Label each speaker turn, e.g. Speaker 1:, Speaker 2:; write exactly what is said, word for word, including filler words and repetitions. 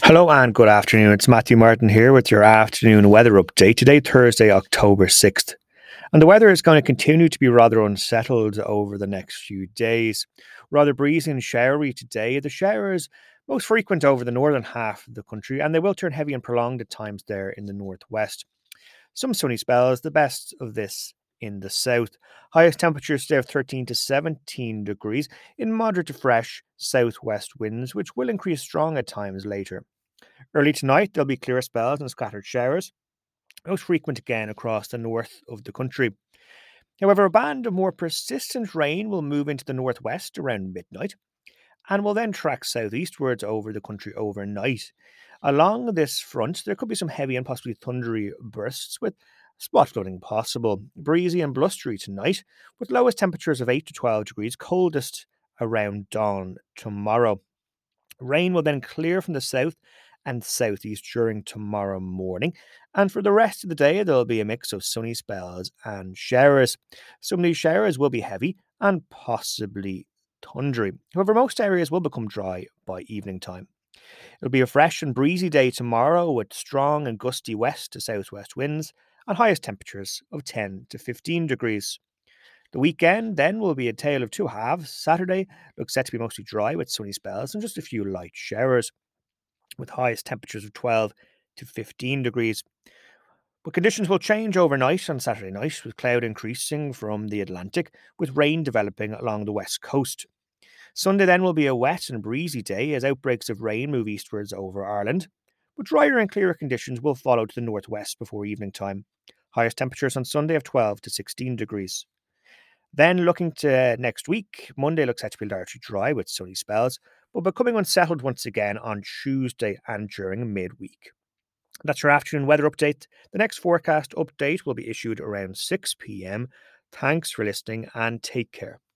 Speaker 1: Hello and good afternoon. It's Matthew Martin here with your afternoon weather update. Today, Thursday, October sixth. And the weather is going to continue to be rather unsettled over the next few days. Rather breezy and showery today. The showers most frequent over the northern half of the country, and they will turn heavy and prolonged at times there in the northwest. Some sunny spells, the best of this in the south. Highest temperatures today of thirteen to seventeen degrees in moderate to fresh southwest winds, which will increase strong at times later. Early tonight, there'll be clear spells and scattered showers, most frequent again across the north of the country. However, a band of more persistent rain will move into the northwest around midnight and will then track southeastwards over the country overnight. Along this front, there could be some heavy and possibly thundery bursts with spot flooding possible. Breezy and blustery tonight, with lowest temperatures of eight to twelve degrees, coldest around dawn tomorrow. Rain will then clear from the south and southeast during tomorrow morning. And for the rest of the day, there'll be a mix of sunny spells and showers. Some of these showers will be heavy and possibly thundery. However, most areas will become dry by evening time. It'll be a fresh and breezy day tomorrow with strong and gusty west to southwest winds and highest temperatures of ten to fifteen degrees. The weekend then will be a tale of two halves. Saturday looks set to be mostly dry with sunny spells and just a few light showers, with highest temperatures of twelve to fifteen degrees. But conditions will change overnight on Saturday night, with cloud increasing from the Atlantic, with rain developing along the west coast. Sunday then will be a wet and breezy day as outbreaks of rain move eastwards over Ireland, but drier and clearer conditions will follow to the northwest before evening time. Highest temperatures on Sunday of twelve to sixteen degrees. Then looking to next week, Monday looks set to be largely dry with sunny spells, but becoming unsettled once again on Tuesday and during midweek. That's your afternoon weather update. The next forecast update will be issued around six p.m. Thanks for listening and take care.